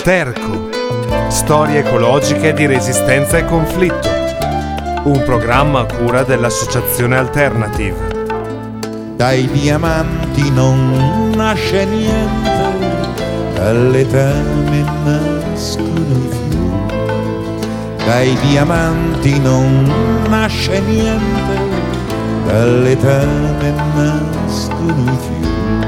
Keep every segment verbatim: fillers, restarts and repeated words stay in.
Sterco, storie ecologiche di resistenza e conflitto, un programma a cura dell'Associazione Alternative. Dai diamanti non nasce niente, dalle tane nascono i fiori. Dai diamanti non nasce niente, dalle tane nascono i fiori.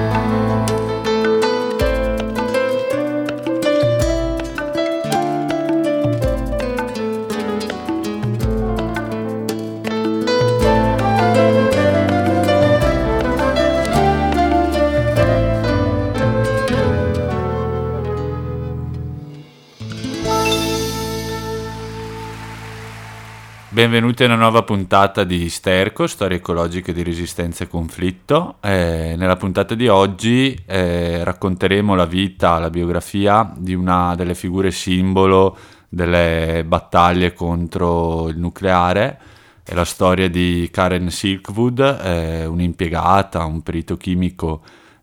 Benvenuti a una nuova puntata di Sterco, storie ecologiche di resistenza e conflitto. Eh, nella puntata di oggi eh, racconteremo la vita, la biografia di una delle figure simbolo delle battaglie contro il nucleare. È la storia di Karen Silkwood, eh, un'impiegata, un perito chimico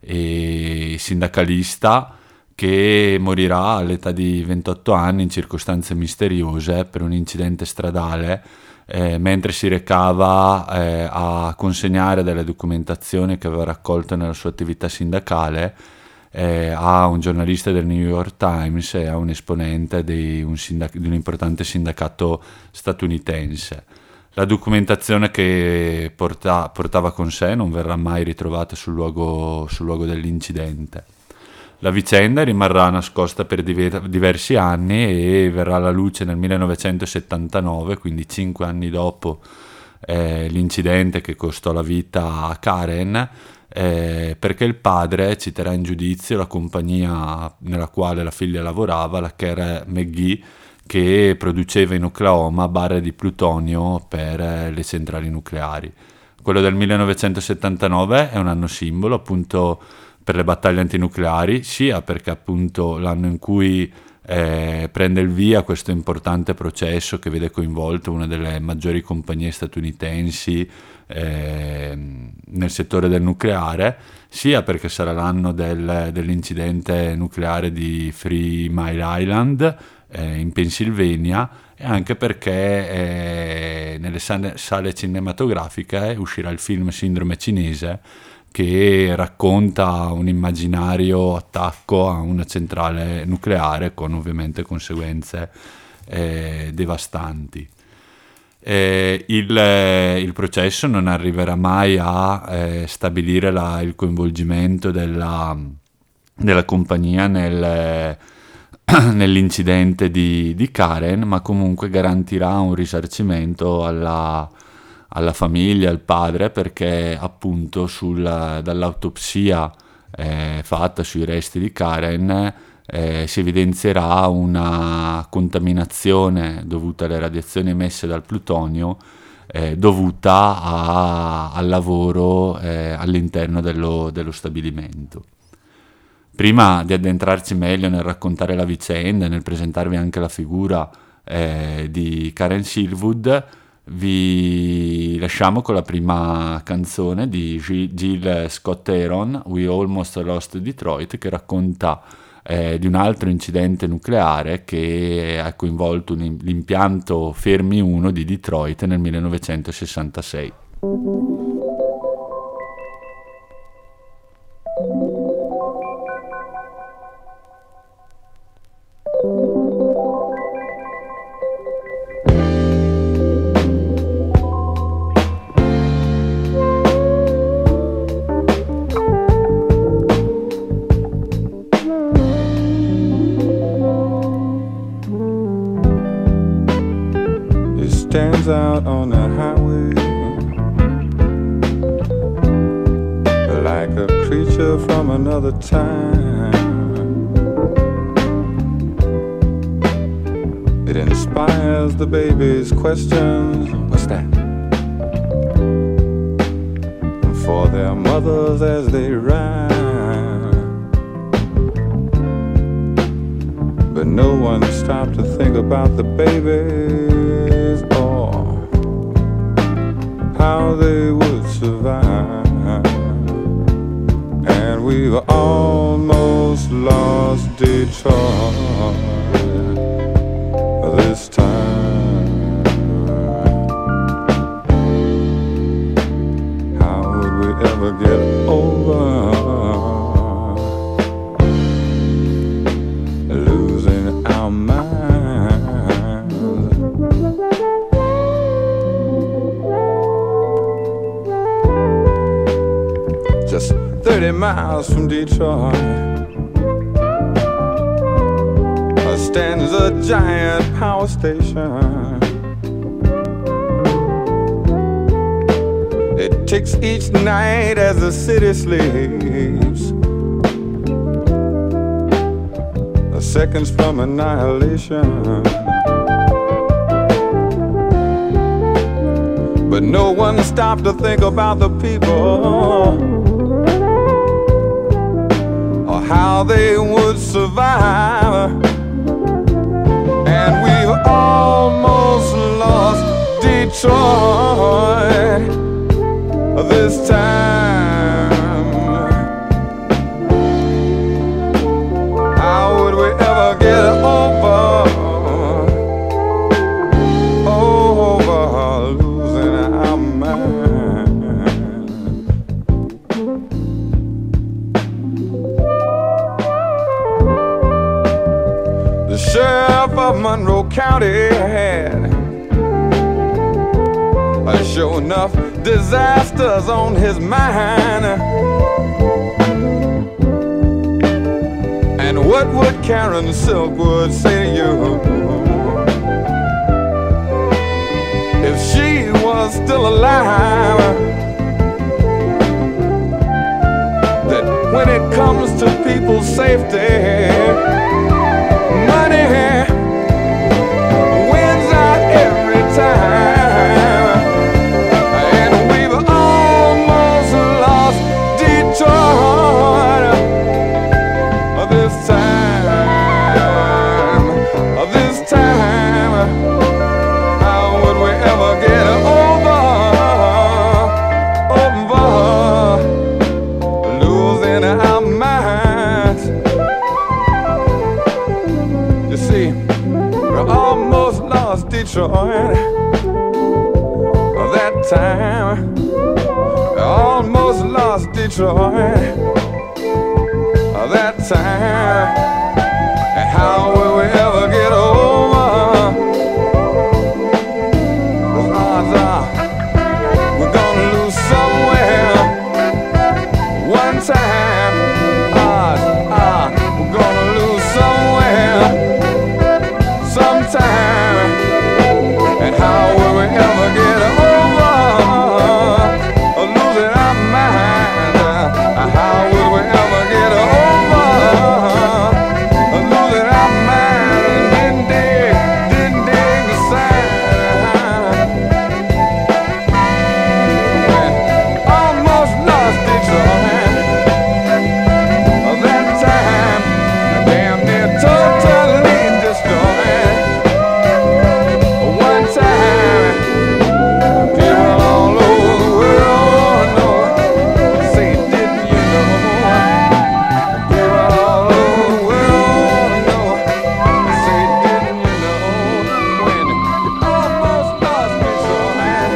e sindacalista che morirà all'età di ventotto anni in circostanze misteriose per un incidente stradale eh, mentre si recava eh, a consegnare delle documentazioni che aveva raccolto nella sua attività sindacale eh, a un giornalista del New York Times e a un esponente di un, sindac- di un importante sindacato statunitense. La documentazione che porta- portava con sé non verrà mai ritrovata sul luogo, sul luogo dell'incidente. La vicenda rimarrà nascosta per diver- diversi anni e verrà alla luce nel millenovecentosettantanove, quindi cinque anni dopo eh, l'incidente che costò la vita a Karen, eh, perché il padre citerà in giudizio la compagnia nella quale la figlia lavorava, la Kerr McGee, che produceva in Oklahoma barre di plutonio per eh, le centrali nucleari. Quello del millenovecentosettantanove è un anno simbolo, appunto, per le battaglie antinucleari, sia perché appunto l'anno in cui eh, prende il via questo importante processo che vede coinvolto una delle maggiori compagnie statunitensi eh, nel settore del nucleare, sia perché sarà l'anno del, dell'incidente nucleare di Three Mile Island eh, in Pennsylvania, e anche perché eh, nelle sale, sale cinematografiche uscirà il film Sindrome cinese, che racconta un immaginario attacco a una centrale nucleare con ovviamente conseguenze eh, devastanti. Eh, il, eh, il processo non arriverà mai a eh, stabilire la, il coinvolgimento della, della compagnia nel, nell'incidente di, di Karen, ma comunque garantirà un risarcimento alla alla famiglia, al padre, perché appunto sul, dall'autopsia eh, fatta sui resti di Karen eh, si evidenzierà una contaminazione dovuta alle radiazioni emesse dal plutonio eh, dovuta a, al lavoro eh, all'interno dello, dello stabilimento. Prima di addentrarci meglio nel raccontare la vicenda e nel presentarvi anche la figura eh, di Karen Silkwood, vi lasciamo con la prima canzone di Jill Scott-Heron, We Almost Lost Detroit, che racconta eh, di un altro incidente nucleare che ha coinvolto un, l'impianto Fermi uno di Detroit nel millenovecentosessantasei. Stands out on the highway like a creature from another time. It inspires the baby's questions. What's that? For their mothers as they ride. But no one stopped to think about the babies or how they would survive. And we've almost almost lost Detroit this time. How would we ever get over losing our minds? Just thirty miles from Detroit stands a giant power station. It ticks each night as the city sleeps, the seconds from annihilation. But no one stopped to think about the people, or how they would survive. And we've almost lost Detroit this time. How would we ever get over, over losing our mind? The sheriff of Monroe County had uh, sure enough disasters on his mind. And what would Karen Silkwood say to you if she was still alive? That when it comes to people's safety, money wins out every time. And we've almost lost Detroit this time. This time, how would we ever get over, over losing our minds? You see, we almost lost Detroit that time. We almost lost Detroit that time. And how will we ever get over? The odds are we're gonna lose somewhere one time. Odds are we're gonna lose somewhere sometime. And how will we ever get over losing our mind? How will we ever get over losing our mind? Didn't dig, didn't dig the side. When almost lost Detroit that time, damn near totally destroyed. One time, people all over the world know. Say, didn't you know? People all over the world know. Say, didn't you know? When you almost lost Detroit,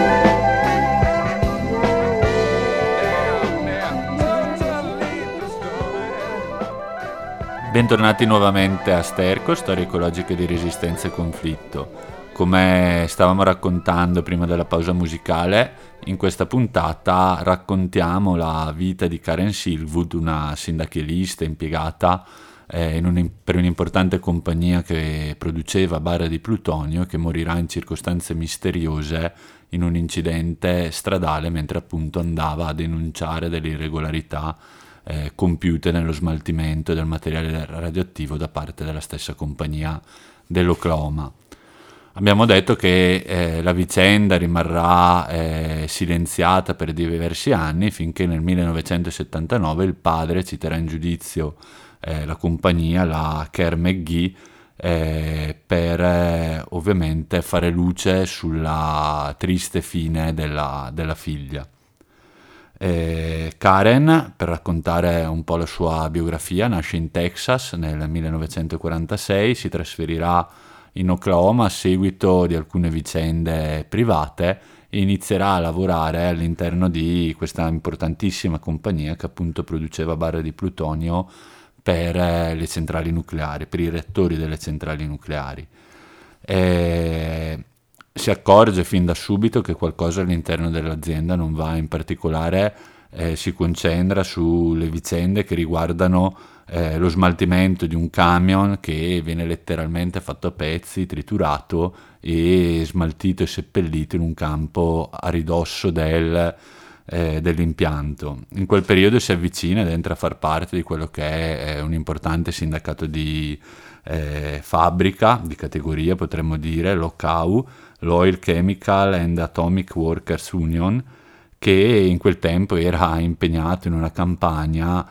damn near totally destroyed. Bentornati nuovamente a Sterco, storie ecologiche di resistenza e conflitto. Come stavamo raccontando prima della pausa musicale, in questa puntata raccontiamo la vita di Karen Silkwood, una sindacalista impiegata eh, in un, per un'importante compagnia che produceva barre di plutonio e che morirà in circostanze misteriose in un incidente stradale mentre appunto andava a denunciare delle irregolarità eh, compiute nello smaltimento del materiale radioattivo da parte della stessa compagnia dell'Oklahoma. Abbiamo detto che eh, la vicenda rimarrà eh, silenziata per diversi anni finché nel millenovecentosettantanove il padre citerà in giudizio eh, la compagnia, la Kerr McGee, eh, per eh, ovviamente fare luce sulla triste fine della, della figlia. Eh, Karen, per raccontare un po' la sua biografia, nasce in Texas nel millenovecentoquarantasei, si trasferirà in Oklahoma a seguito di alcune vicende private e inizierà a lavorare all'interno di questa importantissima compagnia che appunto produceva barre di plutonio per le centrali nucleari, per i reattori delle centrali nucleari. E si accorge fin da subito che qualcosa all'interno dell'azienda non va, in particolare eh, si concentra sulle vicende che riguardano eh, lo smaltimento di un camion che viene letteralmente fatto a pezzi, triturato e smaltito e seppellito in un campo a ridosso del, eh, dell'impianto. In quel periodo si avvicina ed entra a far parte di quello che è, è un importante sindacato di eh, fabbrica, di categoria potremmo dire, l'O C A U, l'Oil Chemical and Atomic Workers Union, che in quel tempo era impegnato in una campagna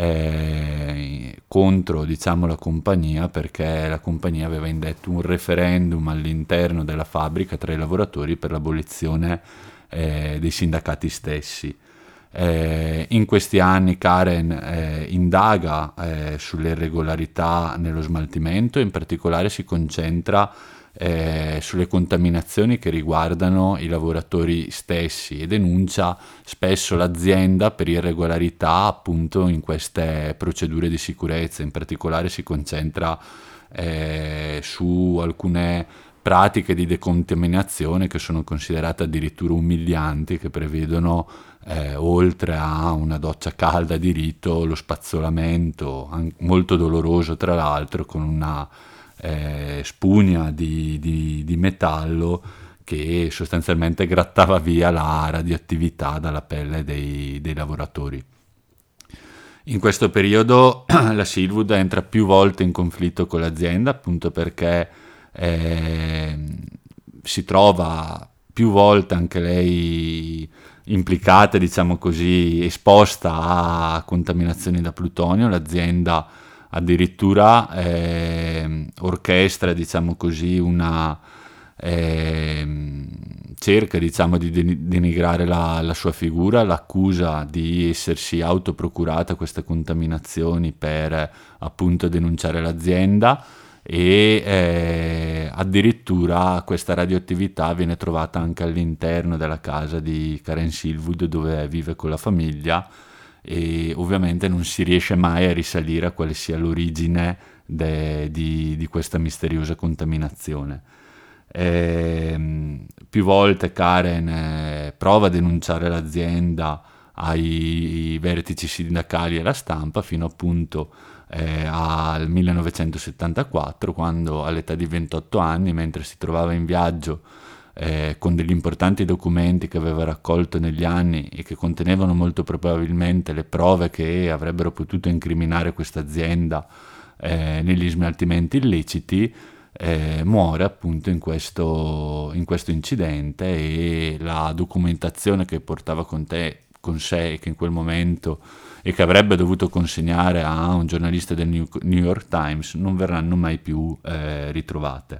eh, contro, diciamo, la compagnia, perché la compagnia aveva indetto un referendum all'interno della fabbrica tra i lavoratori per l'abolizione eh, dei sindacati stessi. Eh, in questi anni Karen eh, indaga eh, sulle irregolarità nello smaltimento e in particolare si concentra Eh, sulle contaminazioni che riguardano i lavoratori stessi e denuncia spesso l'azienda per irregolarità appunto in queste procedure di sicurezza. In particolare si concentra eh, su alcune pratiche di decontaminazione che sono considerate addirittura umilianti, che prevedono eh, oltre a una doccia calda di rito lo spazzolamento, molto doloroso tra l'altro, con una Eh, spugna di, di, di metallo che sostanzialmente grattava via la radioattività dalla pelle dei, dei lavoratori. In questo periodo la Silwood entra più volte in conflitto con l'azienda, appunto perché eh, si trova più volte anche lei implicata, diciamo così, esposta a contaminazioni da plutonio. L'azienda addirittura eh, orchestra, diciamo così, una eh, cerca, diciamo, di denigrare la, la sua figura, l'accusa di essersi autoprocurata queste contaminazioni per appunto denunciare l'azienda e eh, addirittura questa radioattività viene trovata anche all'interno della casa di Karen Silwood, dove vive con la famiglia, e ovviamente non si riesce mai a risalire a quale sia l'origine de, di, di questa misteriosa contaminazione. E, più volte Karen eh, prova a denunciare l'azienda ai vertici sindacali e alla stampa, fino appunto eh, al millenovecentosettantaquattro, quando all'età di ventotto anni, mentre si trovava in viaggio Eh, con degli importanti documenti che aveva raccolto negli anni e che contenevano molto probabilmente le prove che avrebbero potuto incriminare questa azienda eh, negli smaltimenti illeciti, eh, muore appunto in questo, in questo incidente, e la documentazione che portava con, te, con sé e che in quel momento e che avrebbe dovuto consegnare a un giornalista del New, New York Times non verranno mai più eh, ritrovate.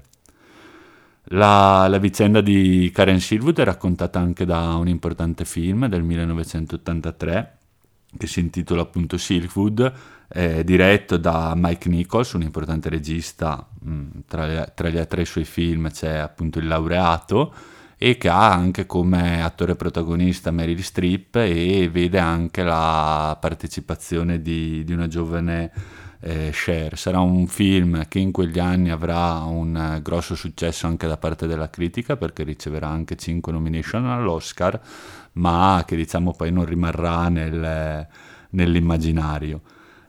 La, la vicenda di Karen Silwood è raccontata anche da un importante film del millenovecentottantatré che si intitola appunto Silkwood, eh, diretto da Mike Nichols, un importante regista. Mh, tra, le, tra gli altri suoi film c'è appunto Il laureato, e che ha anche come attore protagonista Meryl Streep, e vede anche la partecipazione di, di una giovane Eh, Cher. Sarà un film che in quegli anni avrà un eh, grosso successo anche da parte della critica, perché riceverà anche cinque nomination all'Oscar, ma che diciamo poi non rimarrà nel, nell'immaginario.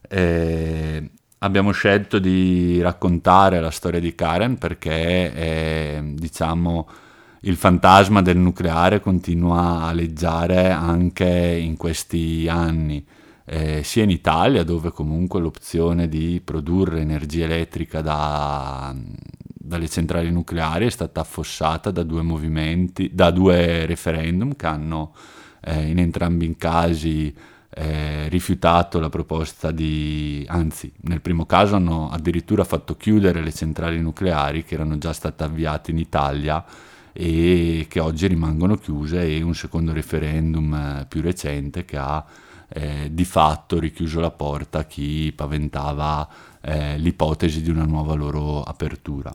Eh, abbiamo scelto di raccontare la storia di Karen perché eh, diciamo il fantasma del nucleare continua a aleggiare anche in questi anni. Eh, sia in Italia, dove comunque l'opzione di produrre energia elettrica da, dalle centrali nucleari è stata affossata da due movimenti, da due referendum che hanno eh, in entrambi i casi eh, rifiutato la proposta di, anzi nel primo caso hanno addirittura fatto chiudere le centrali nucleari che erano già state avviate in Italia, e che oggi rimangono chiuse, e un secondo referendum eh, più recente che ha eh, di fatto richiuso la porta a chi paventava eh, l'ipotesi di una nuova loro apertura.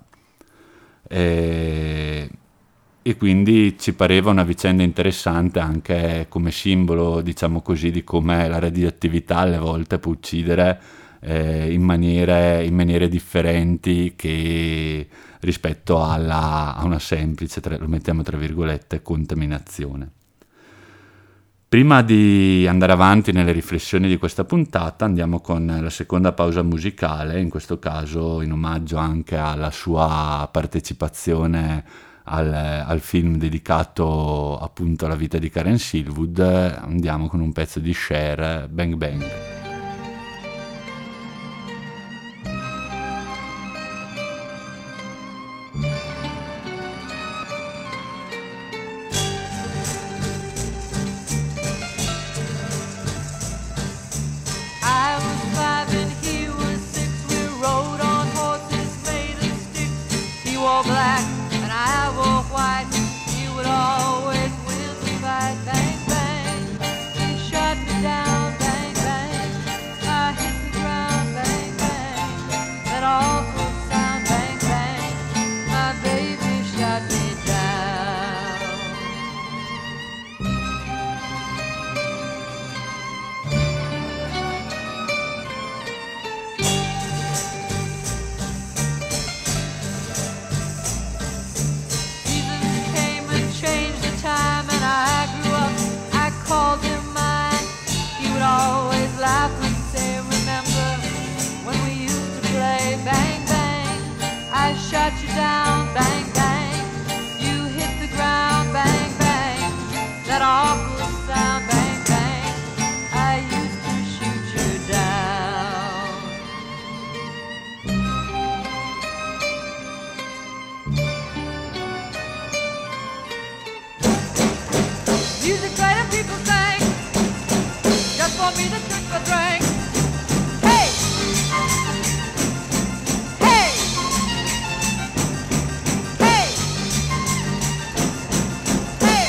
E, e quindi ci pareva una vicenda interessante anche come simbolo, diciamo così, di come la radioattività alle volte può uccidere eh, in, maniere, in maniere differenti che rispetto alla, a una semplice, tra, lo mettiamo tra virgolette, contaminazione. Prima di andare avanti nelle riflessioni di questa puntata andiamo con la seconda pausa musicale, in questo caso in omaggio anche alla sua partecipazione al, al film dedicato appunto alla vita di Karen Silwood. Andiamo con un pezzo di Cher, Bang Bang. Black and I wore white, he would always win the fight. Bang, bang, he shot me down. Bang, bang, I hit the ground. Bang, bang, that awful sound. Bang, bang, my baby shot me down. Always laugh and say, remember when we used to play? Bang, bang, I shot you down. Bang, bang, you hit the ground. Bang, bang, that awful sound. Bang, bang, I used to shoot you down. Music played and people sang, just for me to drink a drink. Hey! Hey! Hey! Hey!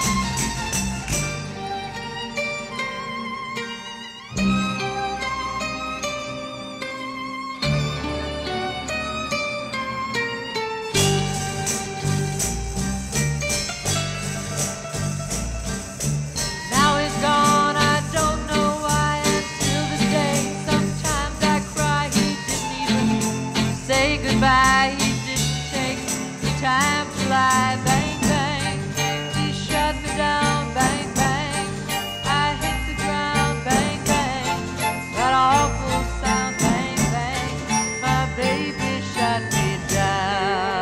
Now it's gone, I don't know why. Until this day, sometimes I cry. He didn't even say goodbye. He didn't take the time to lie. Bang, bang, he shut me down. Bang, bang, I hit the ground. Bang, bang, that awful sound. Bang, bang, my baby shut me down.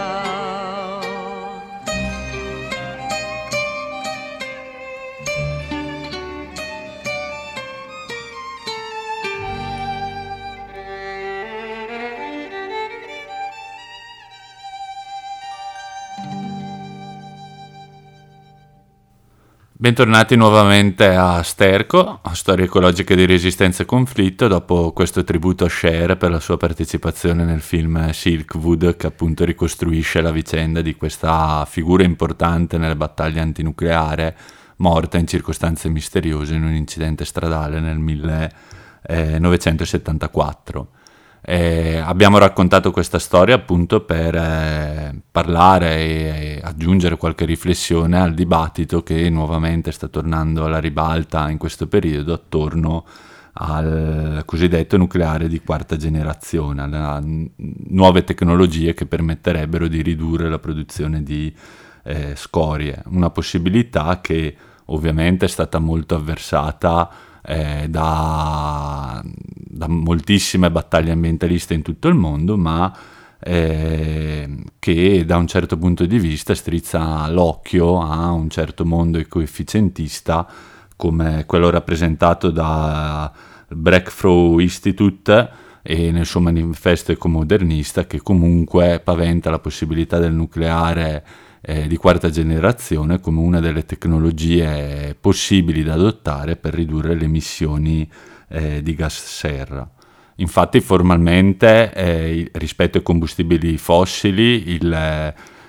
Bentornati nuovamente a Sterco, a Storie ecologiche di resistenza e conflitto, dopo questo tributo a Cher per la sua partecipazione nel film Silkwood, che appunto ricostruisce la vicenda di questa figura importante nelle battaglie antinucleare, morta in circostanze misteriose in un incidente stradale nel millenovecentosettantaquattro. Eh, abbiamo raccontato questa storia appunto per eh, parlare e, e aggiungere qualche riflessione al dibattito che nuovamente sta tornando alla ribalta in questo periodo attorno al cosiddetto nucleare di quarta generazione, alle n- nuove tecnologie che permetterebbero di ridurre la produzione di eh, scorie, una possibilità che ovviamente è stata molto avversata Eh, da, da moltissime battaglie ambientaliste in tutto il mondo, ma eh, che da un certo punto di vista strizza l'occhio a un certo mondo coefficientista come quello rappresentato da Breakthrough Institute e nel suo manifesto ecomodernista, che comunque paventa la possibilità del nucleare Eh, di quarta generazione come una delle tecnologie possibili da adottare per ridurre le emissioni eh, di gas serra. Infatti formalmente eh, rispetto ai combustibili fossili il,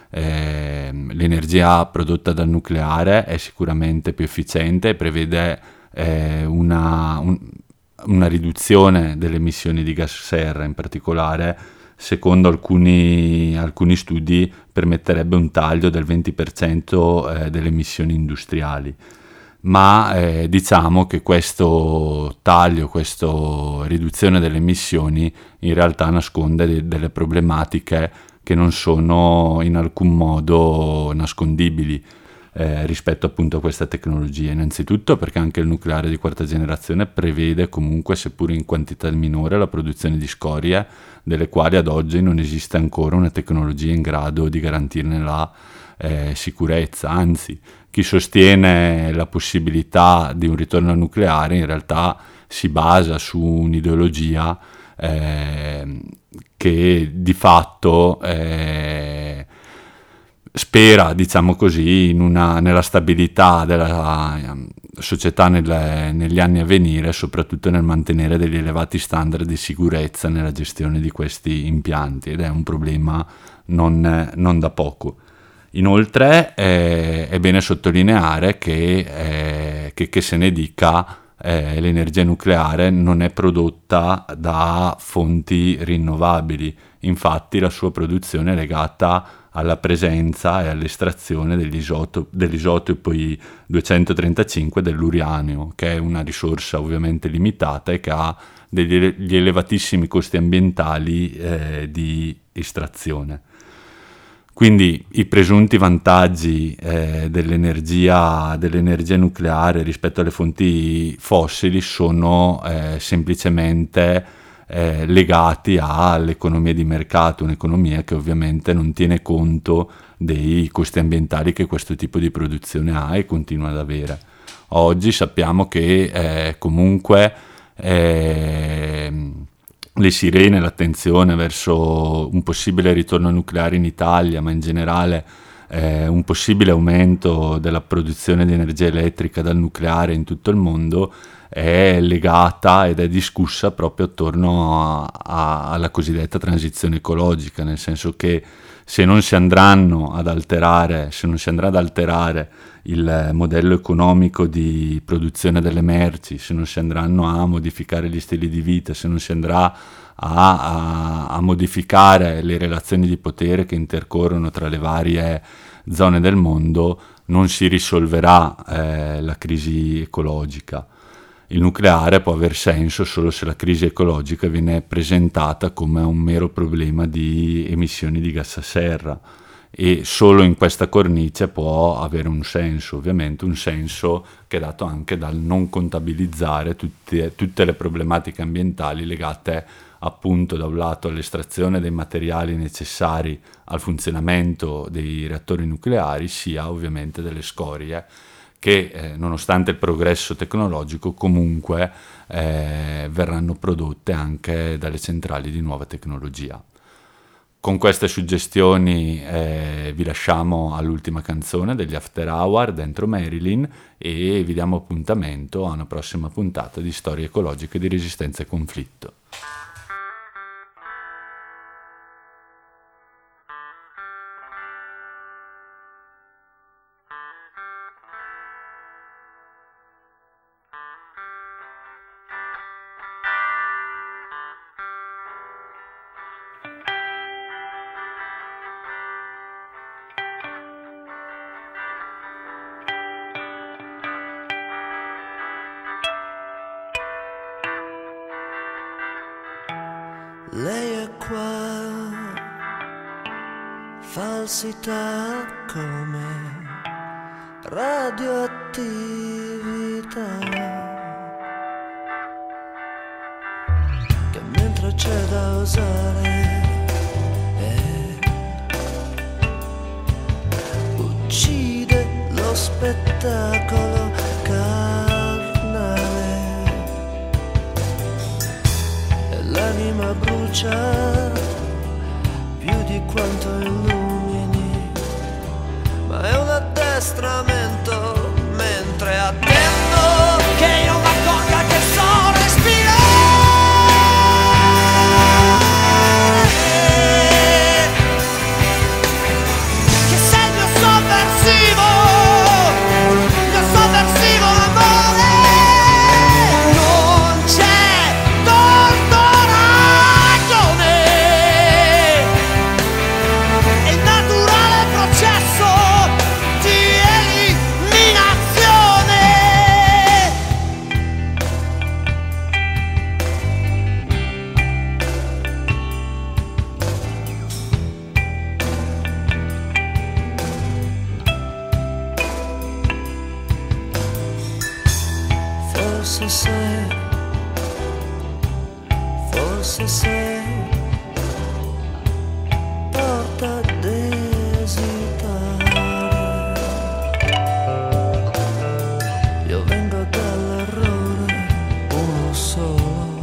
eh, l'energia prodotta dal nucleare è sicuramente più efficiente e prevede eh, una, un, una riduzione delle emissioni di gas serra, in particolare secondo alcuni, alcuni studi permetterebbe un taglio del venti per cento eh, delle emissioni industriali. Ma eh, diciamo che questo taglio, questa riduzione delle emissioni in realtà nasconde de- delle problematiche che non sono in alcun modo nascondibili eh, rispetto appunto a questa tecnologia. Innanzitutto perché anche il nucleare di quarta generazione prevede comunque, seppur in quantità minore, la produzione di scorie, delle quali ad oggi non esiste ancora una tecnologia in grado di garantirne la eh, sicurezza. Anzi, chi sostiene la possibilità di un ritorno al nucleare in realtà si basa su un'ideologia eh, che di fatto eh, spera, diciamo così, in una, nella stabilità della società nel, negli anni a venire, soprattutto nel mantenere degli elevati standard di sicurezza nella gestione di questi impianti, ed è un problema non, non da poco. Inoltre eh, è bene sottolineare che, eh, che, che se ne dica, eh, l'energia nucleare non è prodotta da fonti rinnovabili, infatti la sua produzione è legata alla presenza e all'estrazione degli isotopi, dell'isotopo duecentotrentacinque dell'uranio, che è una risorsa ovviamente limitata e che ha degli elevatissimi costi ambientali eh, di estrazione. Quindi i presunti vantaggi eh, dell'energia, dell'energia nucleare rispetto alle fonti fossili sono eh, semplicemente eh, legati all'economia di mercato, un'economia che ovviamente non tiene conto dei costi ambientali che questo tipo di produzione ha e continua ad avere. Oggi sappiamo che eh, comunque eh, le sirene, l'attenzione verso un possibile ritorno nucleare in Italia, ma in generale eh, un possibile aumento della produzione di energia elettrica dal nucleare in tutto il mondo, è legata ed è discussa proprio attorno a, a, alla cosiddetta transizione ecologica, nel senso che se non si andranno ad alterare, se non si andrà ad alterare il modello economico di produzione delle merci, se non si andranno a modificare gli stili di vita, se non si andrà a, a, a modificare le relazioni di potere che intercorrono tra le varie zone del mondo, non si risolverà eh, la crisi ecologica. Il nucleare può aver senso solo se la crisi ecologica viene presentata come un mero problema di emissioni di gas serra, e solo in questa cornice può avere un senso, ovviamente un senso che è dato anche dal non contabilizzare tutte, tutte le problematiche ambientali legate appunto da un lato all'estrazione dei materiali necessari al funzionamento dei reattori nucleari, sia ovviamente delle scorie che eh, nonostante il progresso tecnologico comunque eh, verranno prodotte anche dalle centrali di nuova tecnologia. Con queste suggestioni eh, vi lasciamo all'ultima canzone degli After Hour dentro Marilyn e vi diamo appuntamento a una prossima puntata di Storie ecologiche di resistenza e conflitto. Lei è qua, falsità come radioattività, che mentre c'è da usare eh, uccide lo spettacolo carnale. L'anima brucia più di quanto illumini, ma è un addestramento mentre attendo che io m'accorga che so respirare. forse se, forse se porta a esitare. Io vengo dall'errore, uno solo,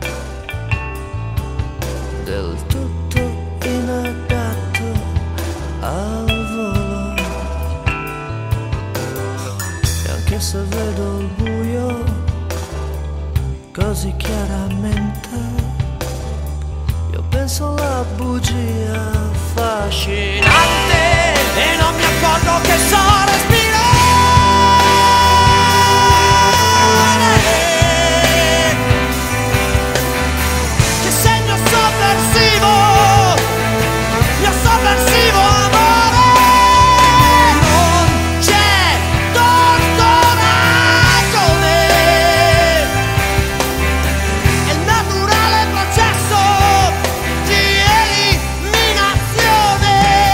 del tutto inadatto al volo. E anche se vedo il buio così chiaramente, io penso alla bugia affascinante e non mi accorgo che so respirare. Che segno sovversivo, mio sovversivo amore, non c'è torto ragione. È il naturale processo di eliminazione.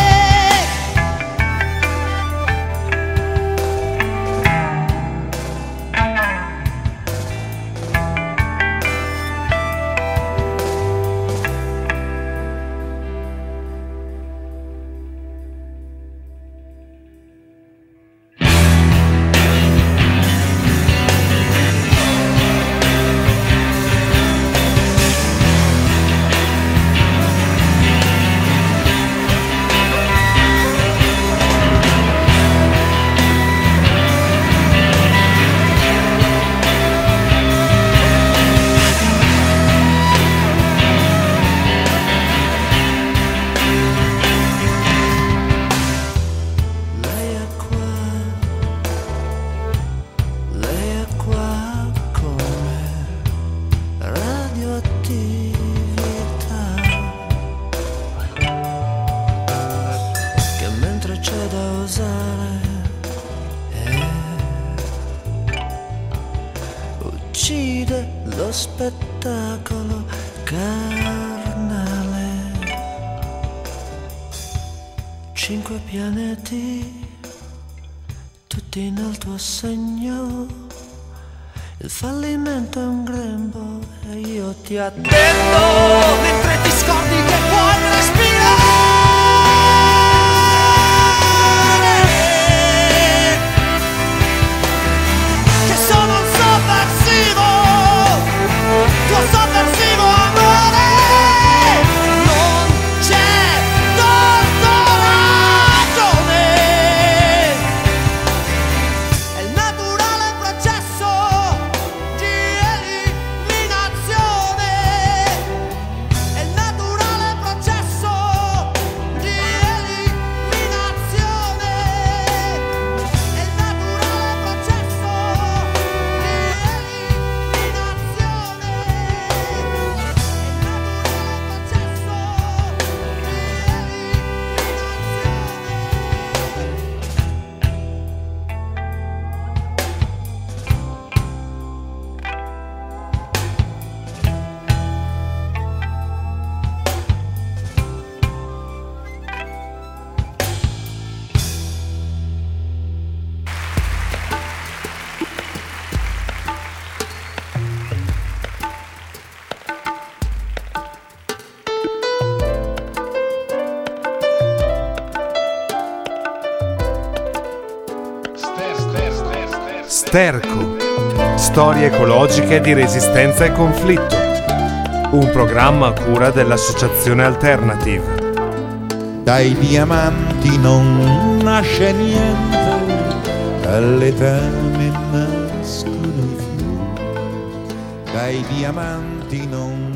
Lei è qua, lei è qua come radioattività, che mentre c'è da usare eh, uccide lo spettacolo carnale. Cinque pianeti, tutti nel tuo segno. Il fallimento è un grembo e io ti attendo mentre ti scordi che puoi respirare. Che sono un sovversivo, tuo sovversivo amore. Non c'è torto ragione. È il naturale processo di eliminazione. È il naturale processo di eliminazione. È il naturale processo di Sterco, storie ecologiche di resistenza e conflitto. Un programma a cura dell'Associazione Alternative. Dai diamanti non nasce niente, dalle tane nascono i fiori. Dai diamanti non